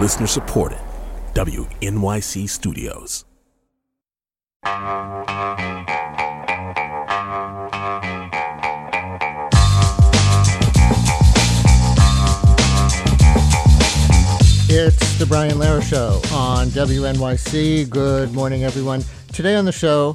Listener supported. WNYC Studios. It's the Brian Lehrer Show on WNYC. Good morning, everyone. Today on the show,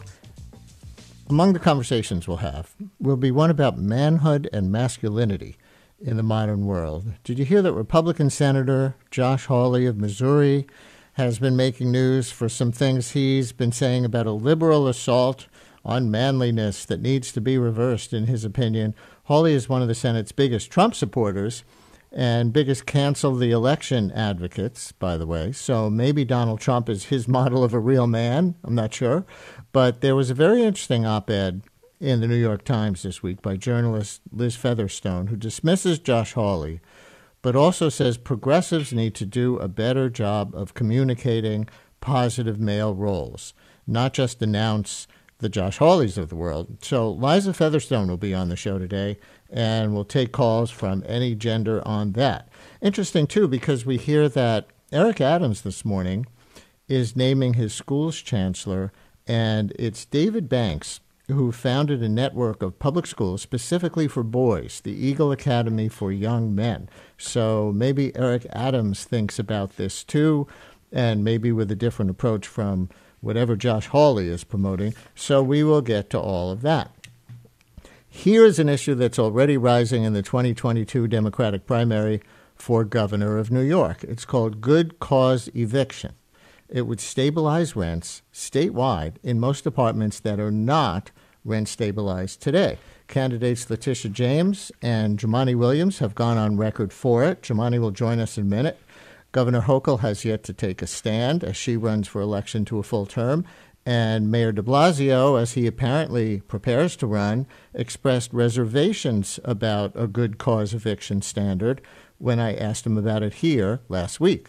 among the conversations we'll have, will be one about manhood and masculinity in the modern world. Did you hear that Republican Senator Josh Hawley of Missouri has been making news for some things he's been saying about a liberal assault on manliness that needs to be reversed, in his opinion? Hawley is one of the Senate's biggest Trump supporters and biggest cancel the election advocates, by the way. So maybe Donald Trump is his model of a real man. I'm not sure. But there was a very interesting op-ed in the New York Times this week by journalist Liz Featherstone, who dismisses Josh Hawley, but also says progressives need to do a better job of communicating positive male roles, not just announce the Josh Hawleys of the world. So Liza Featherstone will be on the show today, and we'll take calls from any gender on that. Interesting, too, because we hear that Eric Adams this morning is naming his school's chancellor, and it's David Banks, who founded a network of public schools specifically for boys, the Eagle Academy for Young Men. So maybe Eric Adams thinks about this, too, and maybe with a different approach from whatever Josh Hawley is promoting. So we will get to all of that. Here's an issue that's already rising in the 2022 Democratic primary for governor of New York. It's called good cause eviction. It would stabilize rents statewide in most apartments that are not rent stabilized today. Candidates Letitia James and Jumaane Williams have gone on record for it. Jumaane will join us in a minute. Governor Hochul has yet to take a stand as she runs for election to a full term. And Mayor de Blasio, as he apparently prepares to run, expressed reservations about a good cause eviction standard when I asked him about it here last week.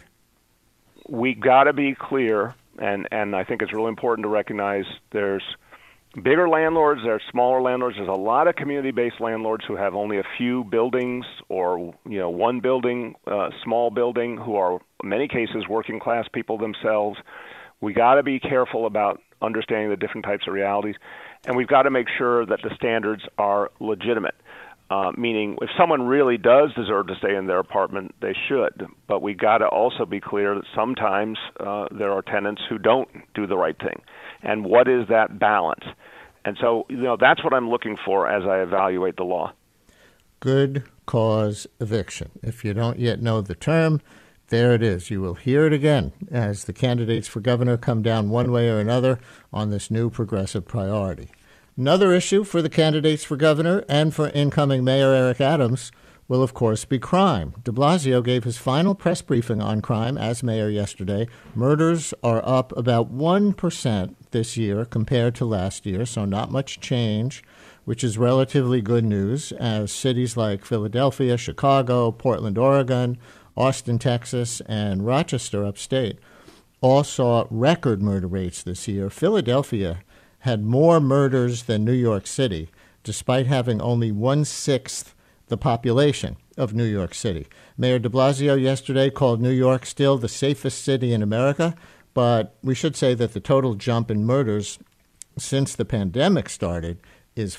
We got to be clear, and I think it's really important to recognize there's bigger landlords, there's smaller landlords. There's a lot of community-based landlords who have only a few buildings or, one building, small building, who are, in many cases, working-class people themselves. We got to be careful about understanding the different types of realities, and we've got to make sure that the standards are legitimate. Meaning, if someone really does deserve to stay in their apartment, they should. But we got to also be clear that sometimes there are tenants who don't do the right thing. And what is that balance? And so, that's what I'm looking for as I evaluate the law. Good cause eviction. If you don't yet know the term, there it is. You will hear it again as the candidates for governor come down one way or another on this new progressive priority. Another issue for the candidates for governor and for incoming Mayor Eric Adams will, of course, be crime. De Blasio gave his final press briefing on crime as mayor yesterday. Murders are up about 1% this year compared to last year, so not much change, which is relatively good news, as cities like Philadelphia, Chicago, Portland, Oregon, Austin, Texas, and Rochester upstate all saw record murder rates this year. Philadelphia had more murders than New York City, despite having only 1/6 the population of New York City. Mayor de Blasio yesterday called New York still the safest city in America, but we should say that the total jump in murders since the pandemic started is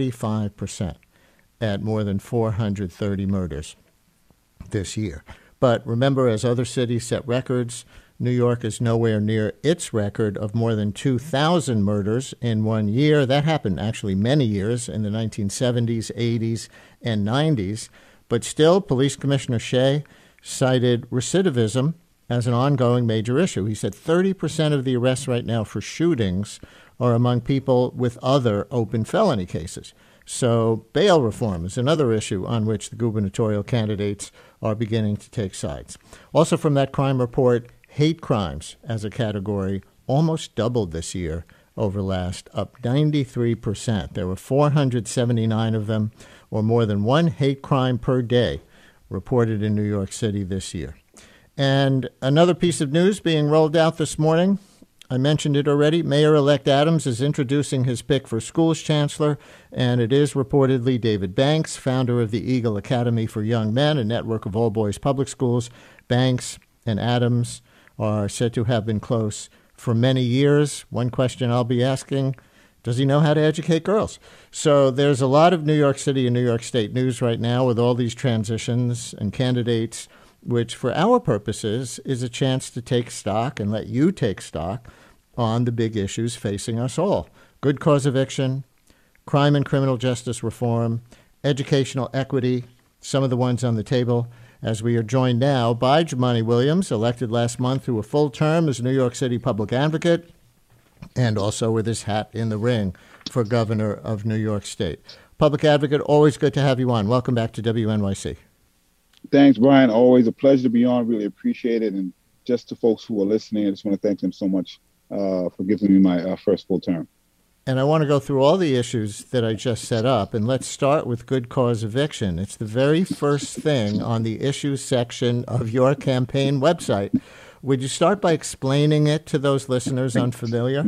45% at more than 430 murders this year. But remember, as other cities set records, New York is nowhere near its record of more than 2,000 murders in 1 year. That happened actually many years in the 1970s, 80s, and 90s. But still, Police Commissioner Shea cited recidivism as an ongoing major issue. He said 30% of the arrests right now for shootings are among people with other open felony cases. So bail reform is another issue on which the gubernatorial candidates are beginning to take sides. Also from that crime report, hate crimes as a category almost doubled this year over last, up 93%. There were 479 of them, or more than one hate crime per day, reported in New York City this year. And another piece of news being rolled out this morning, I mentioned it already, Mayor-elect Adams is introducing his pick for schools chancellor, and it is reportedly David Banks, founder of the Eagle Academy for Young Men, a network of all-boys public schools. Banks and Adams are said to have been close for many years. One question I'll be asking, does he know how to educate girls? So there's a lot of New York City and New York State news right now with all these transitions and candidates, which for our purposes is a chance to take stock and let you take stock on the big issues facing us all. Good cause eviction, crime and criminal justice reform, educational equity, some of the ones on the table, as we are joined now by Jumaane Williams, elected last month to a full term as New York City Public Advocate, and also with his hat in the ring for governor of New York State. Public Advocate, always good to have you on. Welcome back to WNYC. Thanks, Brian. Always a pleasure to be on. Really appreciate it. And just to folks who are listening, I just want to thank them so much for giving me my first full term. And I want to go through all the issues that I just set up. And let's start with good cause eviction. It's the very first thing on the issues section of your campaign website. Would you start by explaining it to those listeners unfamiliar?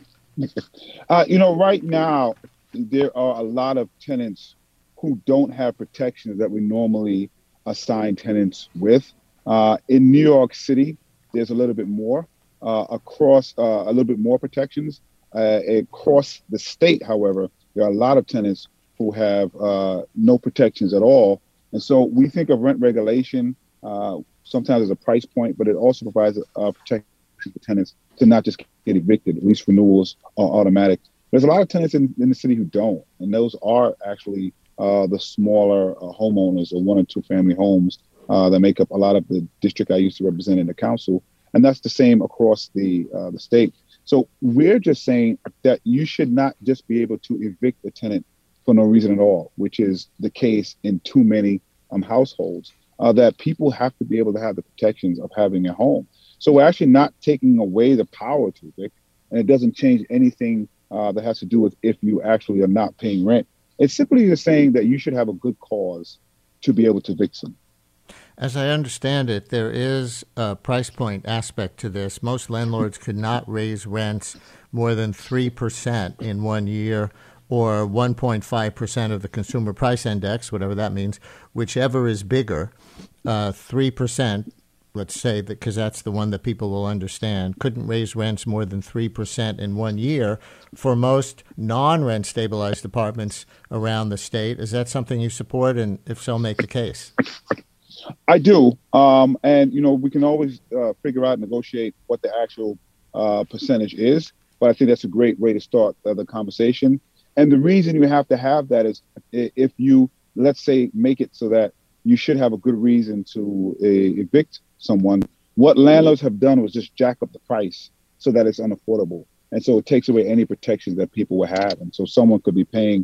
Right now, there are a lot of tenants who don't have protections that we normally assign tenants with. In New York City, there's a little bit more, a little bit more protections. Across the state, however, there are a lot of tenants who have no protections at all. And so we think of rent regulation sometimes as a price point, but it also provides protection for tenants to not just get evicted. Lease renewals are automatic. There's a lot of tenants in the city who don't, and those are actually the smaller homeowners or 1 or 2 family homes that make up a lot of the district I used to represent in the council. And that's the same across the state. So we're just saying that you should not just be able to evict a tenant for no reason at all, which is the case in too many households, that people have to be able to have the protections of having a home. So we're actually not taking away the power to evict, and it doesn't change anything that has to do with if you actually are not paying rent. It's simply just saying that you should have a good cause to be able to evict someone. As I understand it, there is a price point aspect to this. Most landlords could not raise rents more than 3% in 1 year, or 1.5% of the consumer price index, whatever that means, whichever is bigger. 3%, let's say, because that's the one that people will understand, couldn't raise rents more than 3% in 1 year for most non-rent stabilized apartments around the state. Is that something you support? And if so, make the case. I do. And we can always figure out and negotiate what the actual percentage is. But I think that's a great way to start the conversation. And the reason you have to have that is if you, let's say, make it so that you should have a good reason to evict someone. What landlords have done was just jack up the price so that it's unaffordable. And so it takes away any protections that people will have. And so someone could be paying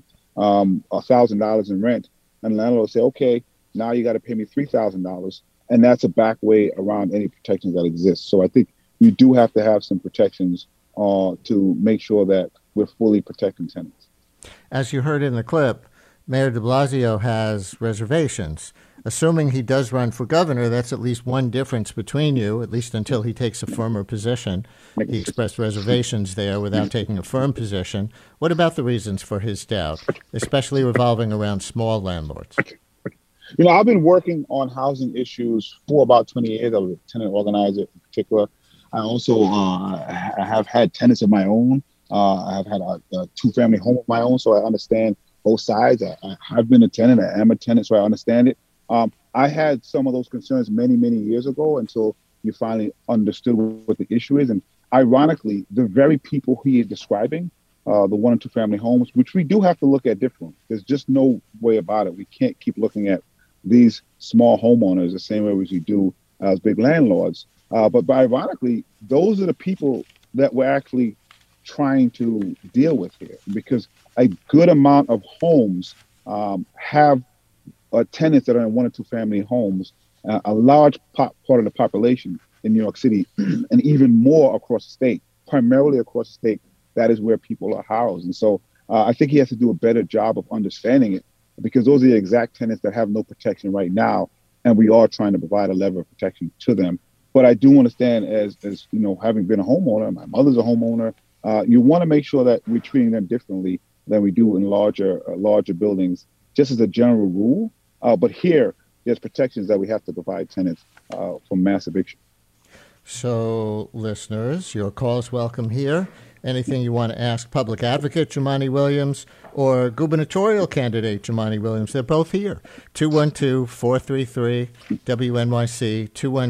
$1,000 in rent, and the landlord will say, okay, now you got to pay me $3,000. And that's a back way around any protections that exist. So I think we do have to have some protections to make sure that we're fully protecting tenants. As you heard in the clip, Mayor de Blasio has reservations. Assuming he does run for governor, that's at least one difference between you, at least until he takes a firmer position. He expressed reservations there without taking a firm position. What about the reasons for his doubt, especially revolving around small landlords? I've been working on housing issues for about 20 years. I was a tenant organizer in particular. I also I have had tenants of my own. I have had a 2-family home of my own, so I understand both sides. I have been a tenant. I am a tenant, so I understand it. I had some of those concerns many, many years ago until you finally understood what the issue is. And ironically, the very people he is describing, the 1 and 2 family homes, which we do have to look at differently. There's just no way about it. We can't keep looking at these small homeowners the same way as we do as big landlords. But ironically, those are the people that we're actually trying to deal with here, because a good amount of homes have tenants that are in 1 or 2 family homes. A large part of the population in New York City, and even more across the state, primarily across the state, that is where people are housed. And so I think he has to do a better job of understanding it, because those are the exact tenants that have no protection right now, and we are trying to provide a level of protection to them. But I do understand, as having been a homeowner, my mother's a homeowner, you want to make sure that we're treating them differently than we do in larger buildings, just as a general rule. But here, there's protections that we have to provide tenants from mass eviction. So, listeners, your call is welcome here. Anything you want to ask Public Advocate Jumaane Williams or gubernatorial candidate Jumaane Williams, they're both here. 212-433-WNYC,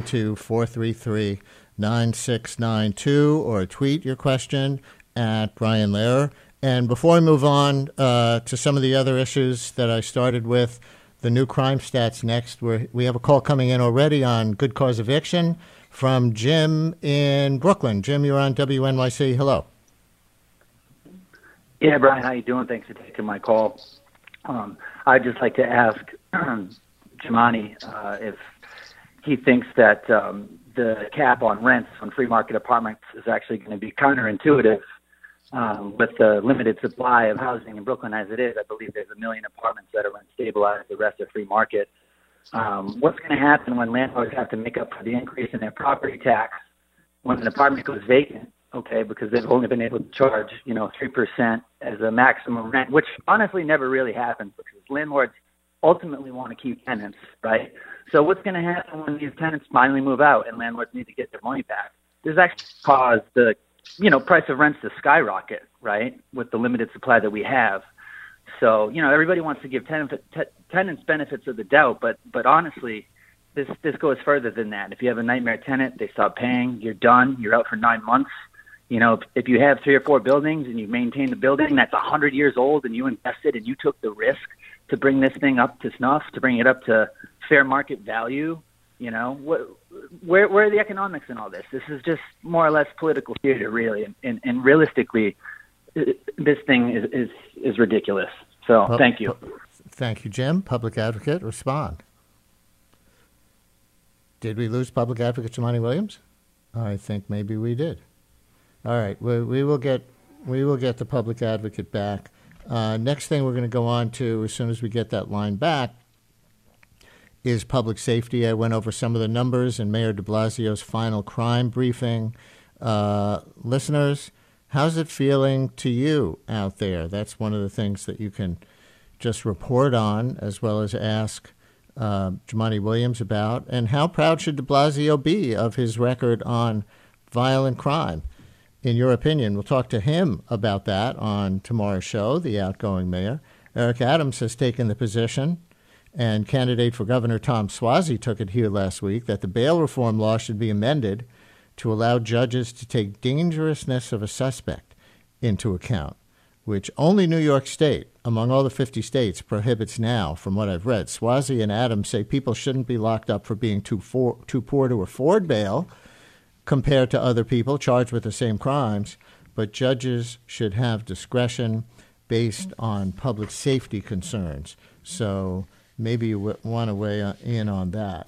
212-433-9692, or tweet your question at Brian Lehrer. And before I move on to some of the other issues that I started with, the new crime stats next, we have a call coming in already on good cause eviction from Jim in Brooklyn. Jim, you're on WNYC. Hello. Yeah, Brian, how you doing? Thanks for taking my call. I'd just like to ask Jumaane if he thinks that the cap on rents on free market apartments is actually going to be counterintuitive with the limited supply of housing in Brooklyn as it is. I believe there's 1 million apartments that are rent stabilized, the rest are free market. What's going to happen when landlords have to make up for the increase in their property tax when an apartment goes vacant? Okay, because they've only been able to charge, 3% as a maximum rent, which honestly never really happens because landlords ultimately want to keep tenants, right? So what's going to happen when these tenants finally move out and landlords need to get their money back? This actually caused the, price of rents to skyrocket, right, with the limited supply that we have. So, everybody wants to give tenants benefits of the doubt, but honestly, this goes further than that. If you have a nightmare tenant, they stop paying, you're done, you're out for 9 months. If you have 3 or 4 buildings and you maintain the building that's 100 years old and you invested and you took the risk to bring this thing up to snuff, to bring it up to fair market value, where are the economics in all this? This is just more or less political theater, really. And realistically, this thing is ridiculous. So thank you. Thank you, Jim. Public Advocate, respond. Did we lose Public Advocate Jumaane Williams? I think maybe we did. All right, we will get the Public Advocate back. Next thing we're going to go on to, as soon as we get that line back, is public safety. I went over some of the numbers in Mayor de Blasio's final crime briefing. Listeners, how's it feeling to you out there? That's one of the things that you can just report on, as well as ask Jumaane Williams about. And how proud should de Blasio be of his record on violent crime? In your opinion, we'll talk to him about that on tomorrow's show, the outgoing mayor. Eric Adams has taken the position, and candidate for governor Tom Suozzi took it here last week, that the bail reform law should be amended to allow judges to take dangerousness of a suspect into account, which only New York State, among all the 50 states, prohibits now, from what I've read. Suozzi and Adams say people shouldn't be locked up for being too poor to afford bail, compared to other people charged with the same crimes, but judges should have discretion based on public safety concerns. So maybe you want to weigh in on that.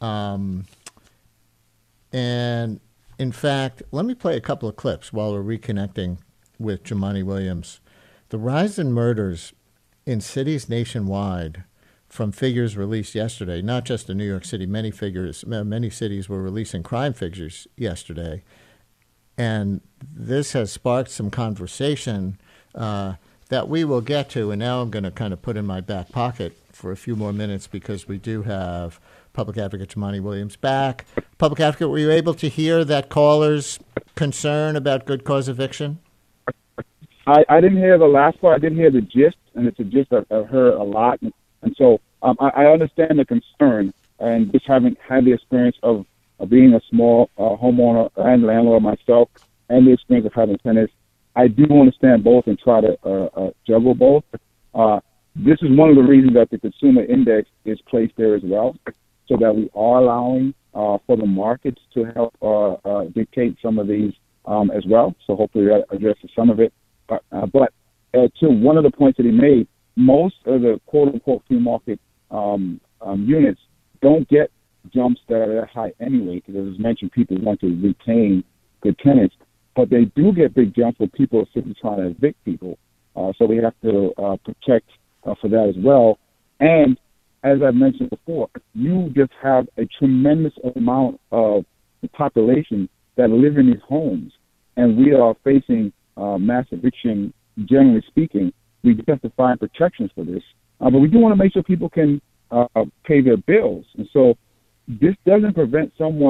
And in fact, let me play a couple of clips while we're reconnecting with Jumaane Williams. The rise in murders in cities nationwide, from figures released yesterday, not just in New York City, many cities were releasing crime figures yesterday. And this has sparked some conversation that we will get to. And now I'm going to kind of put in my back pocket for a few more minutes because we do have Public Advocate Jumaane Williams back. Public Advocate, were you able to hear that caller's concern about good cause eviction? I didn't hear the last part. I didn't hear the gist, and it's a gist I've heard a lot. And so I understand the concern, and just having had the experience of being a small homeowner and landlord myself, and the experience of having tenants, I do understand both and try to juggle both. This is one of the reasons that the consumer index is placed there as well, so that we are allowing for the markets to help dictate some of these as well. So hopefully that addresses some of it. But to one of the points that he made, most of the quote-unquote free market units don't get jumps that are that high anyway, because as mentioned, people want to retain good tenants. But they do get big jumps when people are simply trying to evict people. So we have to protect for that as well. And as I mentioned before, you just have a tremendous amount of the population that live in these homes, and we are facing mass eviction, generally speaking. We just have to find protections for this. But we do want to make sure people can pay their bills. And so this doesn't prevent someone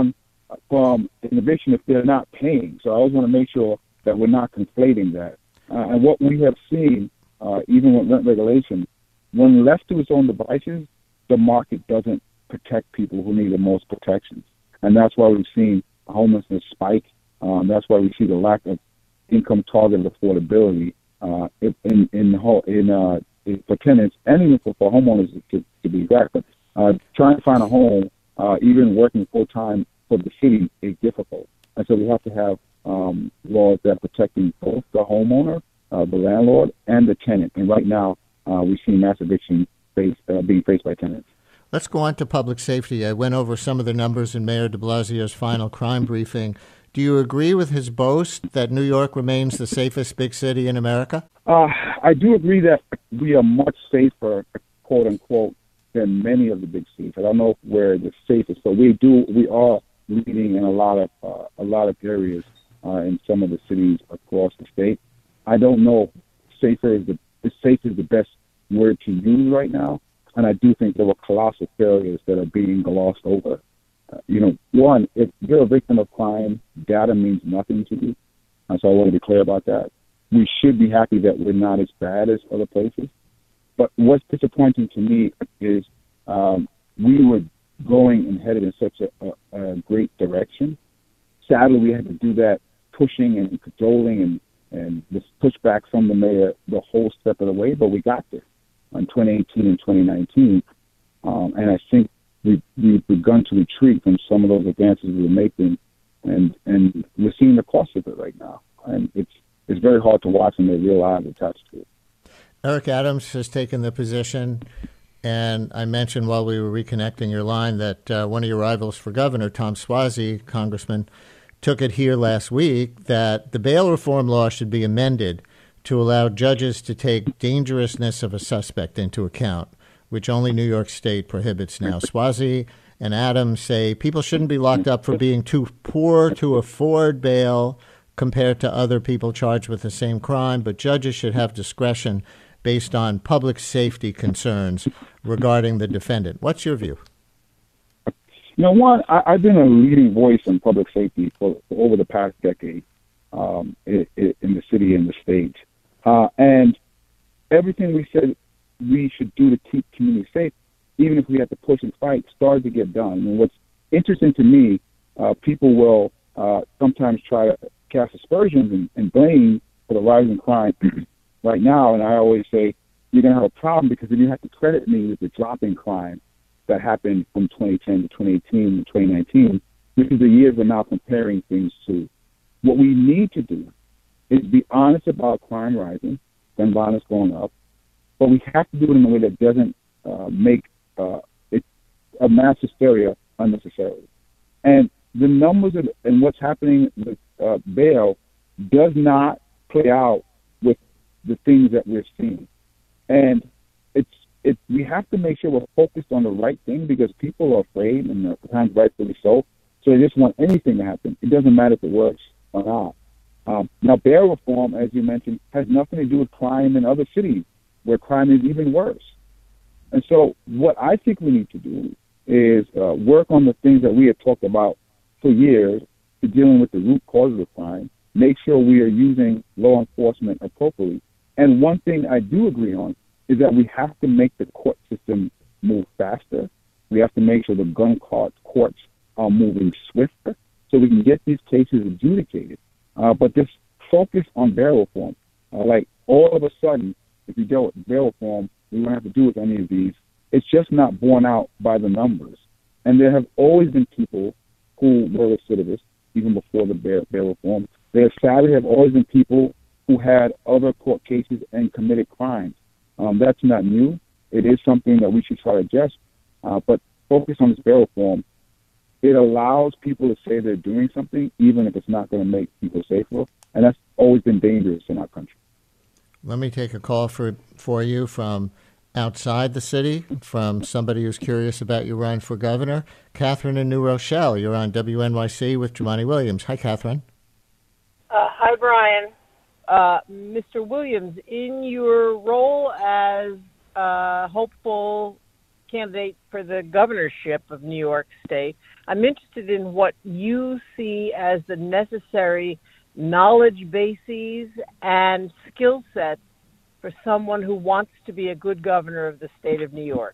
from an eviction if they're not paying. So I always want to make sure that we're not conflating that. And what we have seen, even with rent regulation, when left to its own devices, the market doesn't protect people who need the most protections. And that's why we've seen homelessness spike. That's why we see the lack of income targeted affordability for tenants and even for homeowners to be exact. But trying to find a home, even working full time for the city, is difficult. And so we have to have laws that are protecting both the homeowner, the landlord, and the tenant. And right now, we see mass eviction being faced by tenants. Let's go on to public safety. I went over some of the numbers in Mayor de Blasio's final crime briefing. Do you agree with his boast that New York remains the safest big city in America? I do agree that we are much safer, quote unquote, than many of the big cities. I don't know if we're the safest, but we are leading in a lot of areas in some of the cities across the state. I don't know if safe is the best word to use right now, and I do think there were colossal failures that are being glossed over. One, if you're a victim of crime, data means nothing to you. So I want to be clear about that. We should be happy that we're not as bad as other places. But what's disappointing to me is we were going and headed in such a great direction. Sadly, we had to do that pushing and cajoling and this pushback from the mayor the whole step of the way, but we got there in 2018 and 2019. And I think we've begun to retreat from some of those advances we were making, and we're seeing the cost of it right now. And it's very hard to watch, and there's real eyes attached to it. Eric Adams has taken the position, and I mentioned while we were reconnecting your line that one of your rivals for governor, Tom Suozzi, Congressman, took it here last week that the bail reform law should be amended to allow judges to take dangerousness of a suspect into account, which only New York State prohibits now. Suozzi and Adams say people shouldn't be locked up for being too poor to afford bail compared to other people charged with the same crime, but judges should have discretion based on public safety concerns regarding the defendant. What's your view? One, I've been a leading voice in public safety for over the past decade in the city and the state. And everything we said we should do to keep communities safe, even if we have to push and fight, started to get done. And what's interesting to me, people will sometimes try to cast aspersions and blame for the rising crime right now. And I always say, you're going to have a problem because then you have to credit me with the drop in crime that happened from 2010 to 2018 to 2019, which is the years we're now comparing things to. What we need to do is be honest about crime rising, gun violence going up, but we have to do it in a way that doesn't make it a mass hysteria unnecessarily. And the numbers and what's happening with bail does not play out with the things that we're seeing. And we have to make sure we're focused on the right thing because people are afraid, and at times rightfully so. So they just want anything to happen. It doesn't matter if it works or not. Now, bail reform, as you mentioned, has nothing to do with crime in other cities where crime is even worse. And so what I think we need to do is work on the things that we have talked about for years to dealing with the root causes of crime, make sure we are using law enforcement appropriately. And one thing I do agree on is that we have to make the court system move faster. We have to make sure the gun courts are moving swifter so we can get these cases adjudicated. But this focus on bail reform, like all of a sudden, if you deal with bail reform, we won't have to do with any of these. It's just not borne out by the numbers. And there have always been people who were recidivists, even before the bail reform. There sadly have always been people who had other court cases and committed crimes. That's not new. It is something that we should try to address. But focus on this bail reform. It allows people to say they're doing something, even if it's not going to make people safer. And that's always been dangerous in our country. Let me take a call for you from outside the city, from somebody who's curious about your run for governor. Catherine in New Rochelle, you're on WNYC with Jumaane Williams. Hi, Catherine. Hi, Brian. Mr. Williams, in your role as hopeful candidate for the governorship of New York State. I'm interested in what you see as the necessary knowledge bases and skill sets for someone who wants to be a good governor of the state of New York.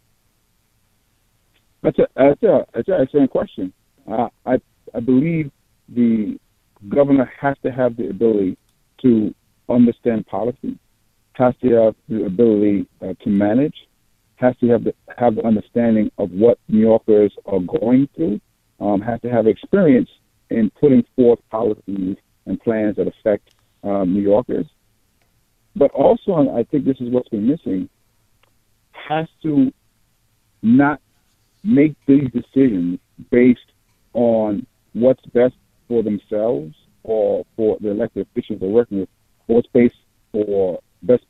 That's an excellent question. I believe the governor has to have the ability to understand policy, has to have the ability to manage, has to have the understanding of what New Yorkers are going through, has to have experience in putting forth policies and plans that affect New Yorkers. But also, and I think this is what's been missing, has to not make these decisions based on what's best for themselves or for the elected officials they're working with, or what's best for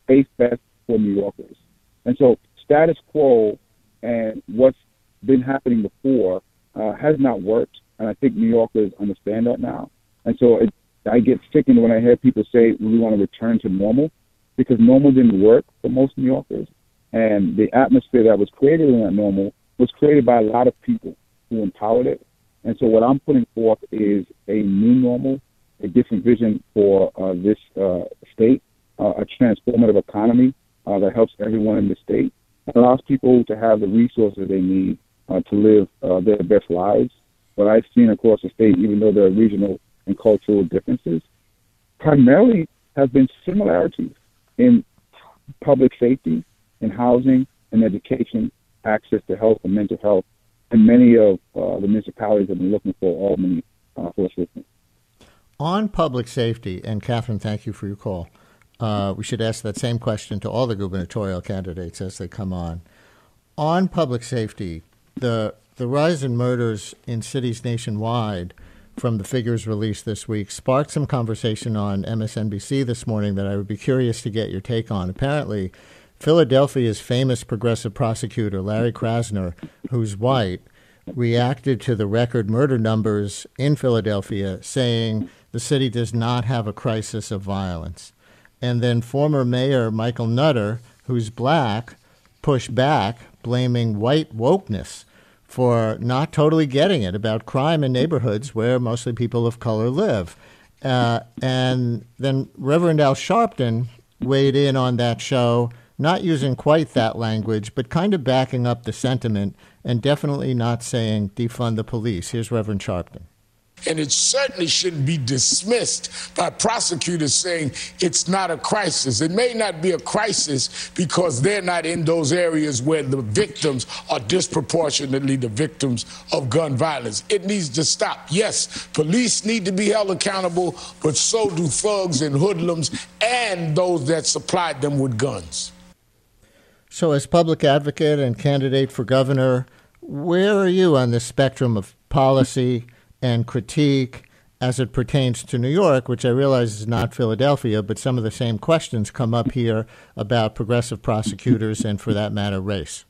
New Yorkers. And so status quo and what's been happening before has not worked, and I think New Yorkers understand that now. And so I get sickened when I hear people say we want to return to normal, because normal didn't work for most New Yorkers. And the atmosphere that was created in that normal was created by a lot of people who empowered it. And so what I'm putting forth is a new normal, a different vision for this state, a transformative economy that helps everyone in the state, and allows people to have the resources they need to live their best lives. What I've seen across the state, even though there are regional and cultural differences, primarily have been similarities in public safety, in housing, in education, access to health and mental health, and many of the municipalities have been looking for Albany for assistance. On public safety, and Catherine, thank you for your call. We should ask that same question to all the gubernatorial candidates as they come on. On public safety, the rise in murders in cities nationwide from the figures released this week sparked some conversation on MSNBC this morning that I would be curious to get your take on. Apparently, Philadelphia's famous progressive prosecutor, Larry Krasner, who's white, reacted to the record murder numbers in Philadelphia, saying the city does not have a crisis of violence. And then former Mayor Michael Nutter, who's black, pushed back, blaming white wokeness for not totally getting it about crime in neighborhoods where mostly people of color live. And then Reverend Al Sharpton weighed in on that show, not using quite that language, but kind of backing up the sentiment and definitely not saying defund the police. Here's Reverend Sharpton. And it certainly shouldn't be dismissed by prosecutors saying it's not a crisis. It may not be a crisis because they're not in those areas where the victims are disproportionately the victims of gun violence. It needs to stop. Yes, police need to be held accountable, but so do thugs and hoodlums and those that supplied them with guns. So as public advocate and candidate for governor, where are you on the spectrum of policy and critique as it pertains to New York, which I realize is not Philadelphia, but some of the same questions come up here about progressive prosecutors and, for that matter, race?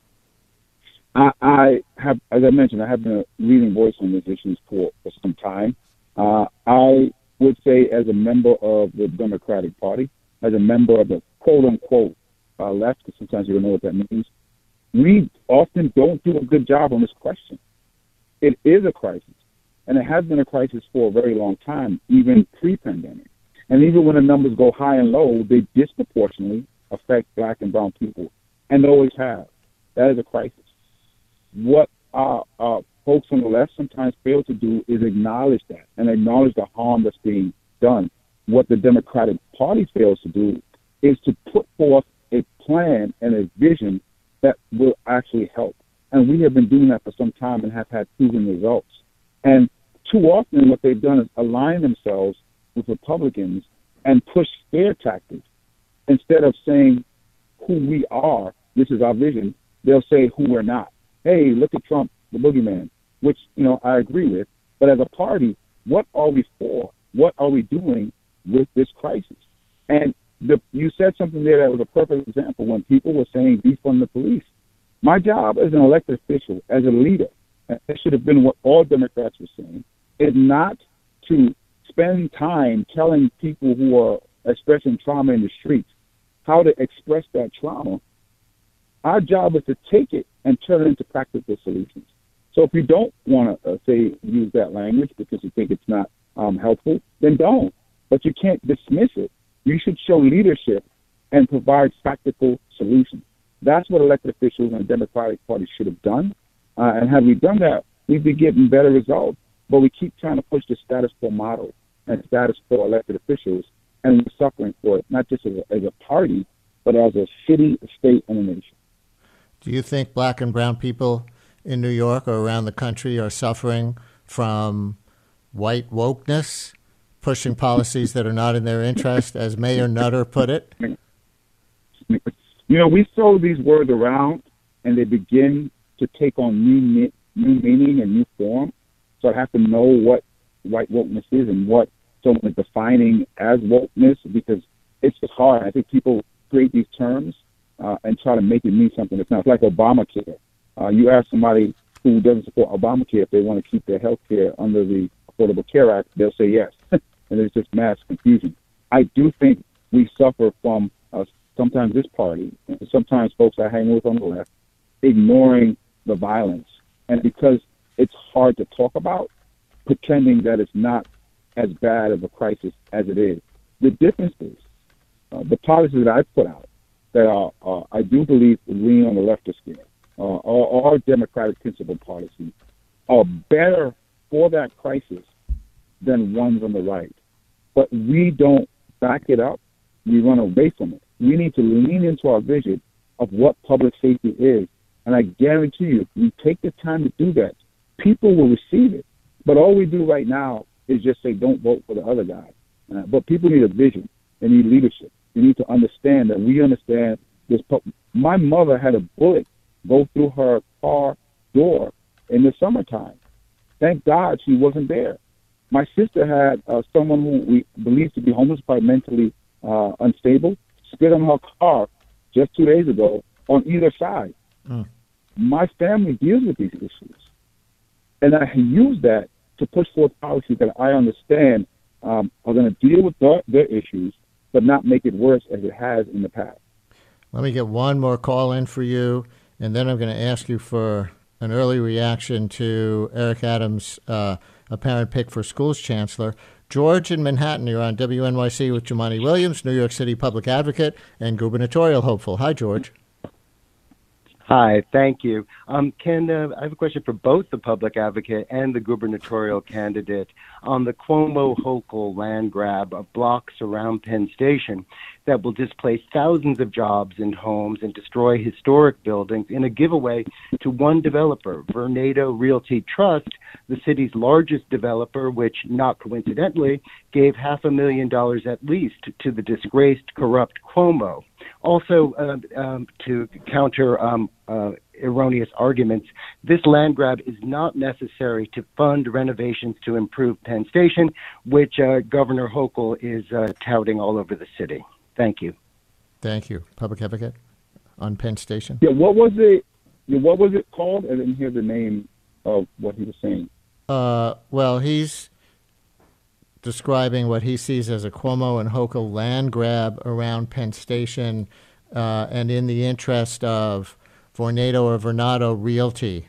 I have, as I mentioned, I have been a leading voice on these issues for some time. I would say as a member of the Democratic Party, as a member of the quote-unquote left, because sometimes you don't know what that means, we often don't do a good job on this question. It is a crisis. And it has been a crisis for a very long time, even pre-pandemic. And even when the numbers go high and low, they disproportionately affect black and brown people, and they always have. That is a crisis. What our folks on the left sometimes fail to do is acknowledge that and acknowledge the harm that's being done. What the Democratic Party fails to do is to put forth a plan and a vision that will actually help. And we have been doing that for some time and have had proven results. And too often what they've done is align themselves with Republicans and push their tactics. Instead of saying who we are, this is our vision, they'll say who we're not. Hey, look at Trump, the boogeyman, which, I agree with. But as a party, what are we for? What are we doing with this crisis? And you said something there that was a perfect example when people were saying defund the police. My job as an elected official, as a leader, and it should have been what all Democrats were saying, is not to spend time telling people who are expressing trauma in the streets how to express that trauma Our job is to take it and turn it into practical solutions. So if you don't want to use that language because you think it's not helpful, then don't. But you can't dismiss it. You should show leadership and provide practical solutions. That's what elected officials and the Democratic Party should have done. And had we done that, we'd be getting better results. But we keep trying to push the status quo model and status quo elected officials, and we're suffering for it, not just as a party, but as a city, a state, and a nation. Do you think black and brown people in New York or around the country are suffering from white wokeness, pushing policies that are not in their interest, as Mayor Nutter put it? We throw these words around, and they begin to take on new meaning and new form. So I have to know what white wokeness is and what someone is defining as wokeness, because it's just hard. I think people create these terms and try to make it mean something. It's not like Obamacare. You ask somebody who doesn't support Obamacare if they want to keep their health care under the Affordable Care Act, they'll say yes. And there's just mass confusion. I do think we suffer from sometimes this party, and sometimes folks I hang with on the left, ignoring the violence. And because it's hard to talk about, pretending that it's not as bad of a crisis as it is. The difference is the policies that I put out that are I do believe lean on the leftist scale, our democratic principle policies are better for that crisis than ones on the right. But we don't back it up. We run away from it. We need to lean into our vision of what public safety is. And I guarantee you, if we take the time to do that, people will receive it. But all we do right now is just say, don't vote for the other guy. But people need a vision. They need leadership. They need to understand that we understand this. My mother had a bullet go through her car door in the summertime. Thank God she wasn't there. My sister had someone who we believed to be homeless, probably mentally unstable, spit on her car just 2 days ago on either side. My family deals with these issues. And I use that to push forth policies that I understand are going to deal with their issues, but not make it worse as it has in the past. Let me get one more call in for you, and then I'm going to ask you for an early reaction to Eric Adams' apparent pick for schools chancellor. George in Manhattan, you're on WNYC with Jumaane Williams, New York City public advocate and gubernatorial hopeful. Hi, George. Hi, thank you. Ken, I have a question for both the public advocate and the gubernatorial candidate on the Cuomo-Hochul land grab of blocks around Penn Station that will displace thousands of jobs and homes and destroy historic buildings in a giveaway to one developer, Vornado Realty Trust, the city's largest developer, which, not coincidentally, gave $500,000 at least to the disgraced, corrupt Cuomo. Also, to counter erroneous arguments, this land grab is not necessary to fund renovations to improve Penn Station, which Governor Hochul is touting all over the city. Thank you. Thank you. Public advocate on Penn Station. Yeah, what was it called? I didn't hear the name of what he was saying. Well, he's describing what he sees as a Cuomo and Hochul land grab around Penn Station and in the interest of Vornado Realty.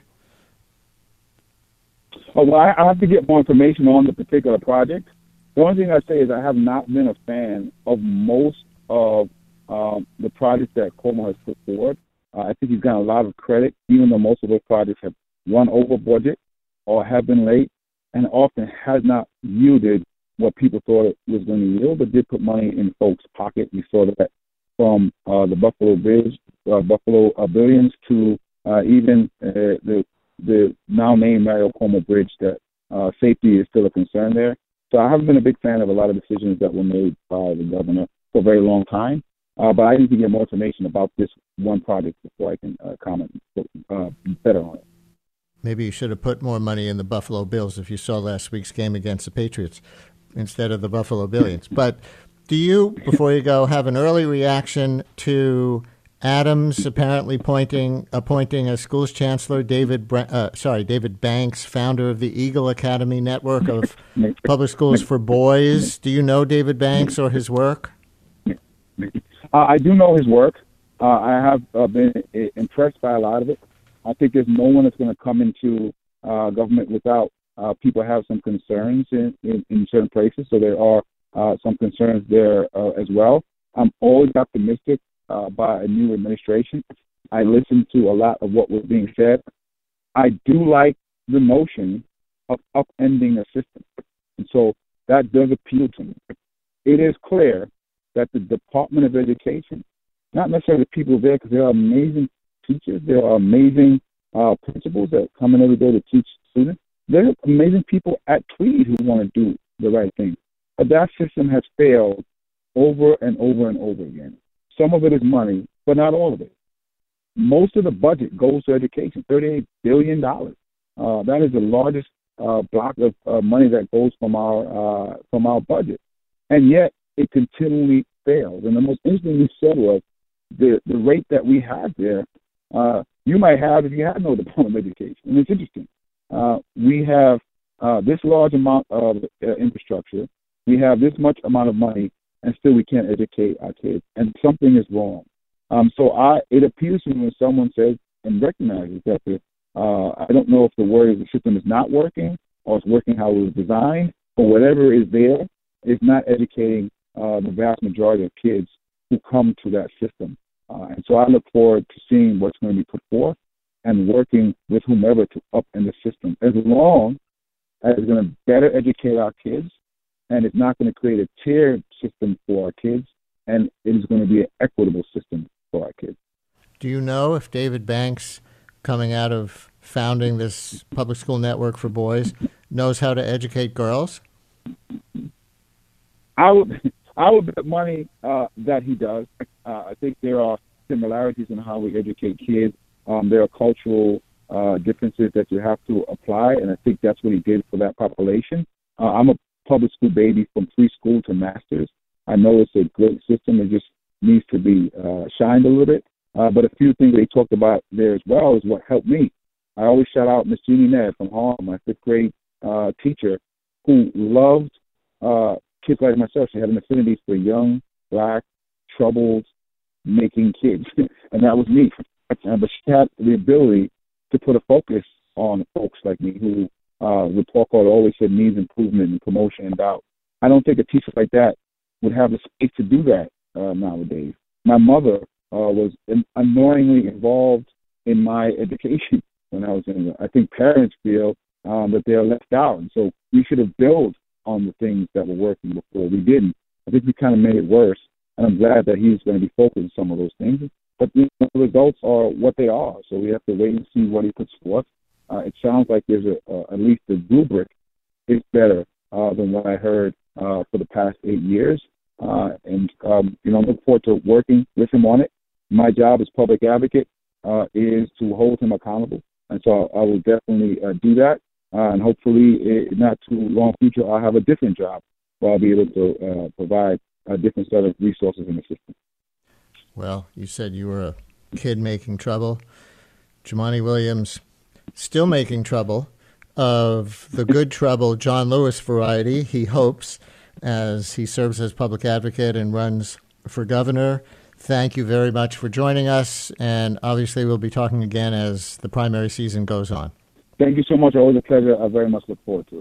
Oh, well, I have to get more information on the particular project. The only thing I say is I have not been a fan of most of the projects that Cuomo has put forward. I think he's gotten a lot of credit, even though most of those projects have run over budget or have been late and often has not yielded what people thought it was going to yield, but did put money in folks' pocket. We saw that from the Buffalo Bridge, Buffalo Billions, to even the now named Mario Cuomo Bridge, that safety is still a concern there. So I haven't been a big fan of a lot of decisions that were made by the governor for a very long time. But I need to get more information about this one project before I can comment better on it. Maybe you should have put more money in the Buffalo Bills if you saw last week's game against the Patriots instead of the Buffalo Billions. But do you, before you go, have an early reaction to Adams apparently appointing as schools chancellor David Banks, founder of the Eagle Academy network of public schools for boys? Do you know David Banks or his work? I do know his work. I have been impressed by a lot of it. I think there's no one that's going to come into government without people have some concerns in certain places. So there are some concerns there as well. I'm always optimistic by a new administration. I listen to a lot of what was being said. I do like the notion of upending a system. And so that does appeal to me. It is clear that the Department of Education, not necessarily the people there, because there are amazing teachers, there are amazing principals that come in every day to teach students. There are amazing people at Tweed who want to do the right thing. But that system has failed over and over and over again. Some of it is money, but not all of it. Most of the budget goes to education, $38 billion. That is the largest block of money that goes from our budget. And yet it continually fails. And the most interesting you said was the rate that we have there, you might have if you had no Department of Education. And it's interesting. We have this large amount of infrastructure. We have this much amount of money, and still we can't educate our kids. And something is wrong. It appeals to me when someone says and recognizes that I don't know if the word is the system is not working or it's working how it was designed, but whatever is there is not educating the vast majority of kids who come to that system. And so I look forward to seeing what's going to be put forth and working with whomever to upend the system, as long as it's going to better educate our kids and it's not going to create a tiered system for our kids, and it is going to be an equitable system for our kids. Do you know if David Banks, coming out of founding this public school network for boys, knows how to educate girls? I would bet money that he does. I think there are similarities in how we educate kids. There are cultural differences that you have to apply, and I think that's what he did for that population. I'm a public school baby from preschool to master's. I know it's a great system. It just needs to be shined a little bit. But a few things they talked about there as well is what helped me. I always shout out Miss Jeannie Ned from Harlem, my fifth grade teacher, who loved kids like myself. She had an affinity for young, black, troubled, making kids. And that was me. But she had the ability to put a focus on folks like me who, with Paul Carter always said, needs improvement and promotion and doubt. I don't think a teacher like that would have the space to do that nowadays. My mother was annoyingly involved in my education when I was younger. I think parents feel that they're left out, and so we should have built on the things that were working before. We didn't. I think we kind of made it worse, and I'm glad that he's going to be focused on some of those things. But the results are what they are, so we have to wait and see what he puts forth. It sounds like there's at least the rubric is better than what I heard for the past 8 years. And I look forward to working with him on it. My job as public advocate is to hold him accountable. And so I will definitely do that. And hopefully, not too long future, I'll have a different job where I'll be able to provide a different set of resources in the system. Well, you said you were a kid making trouble. Jumaane Williams still making trouble, of the good trouble John Lewis variety, he hopes, as he serves as public advocate and runs for governor. Thank you very much for joining us, and obviously we'll be talking again as the primary season goes on. Thank you so much. Always a pleasure. I very much look forward to it.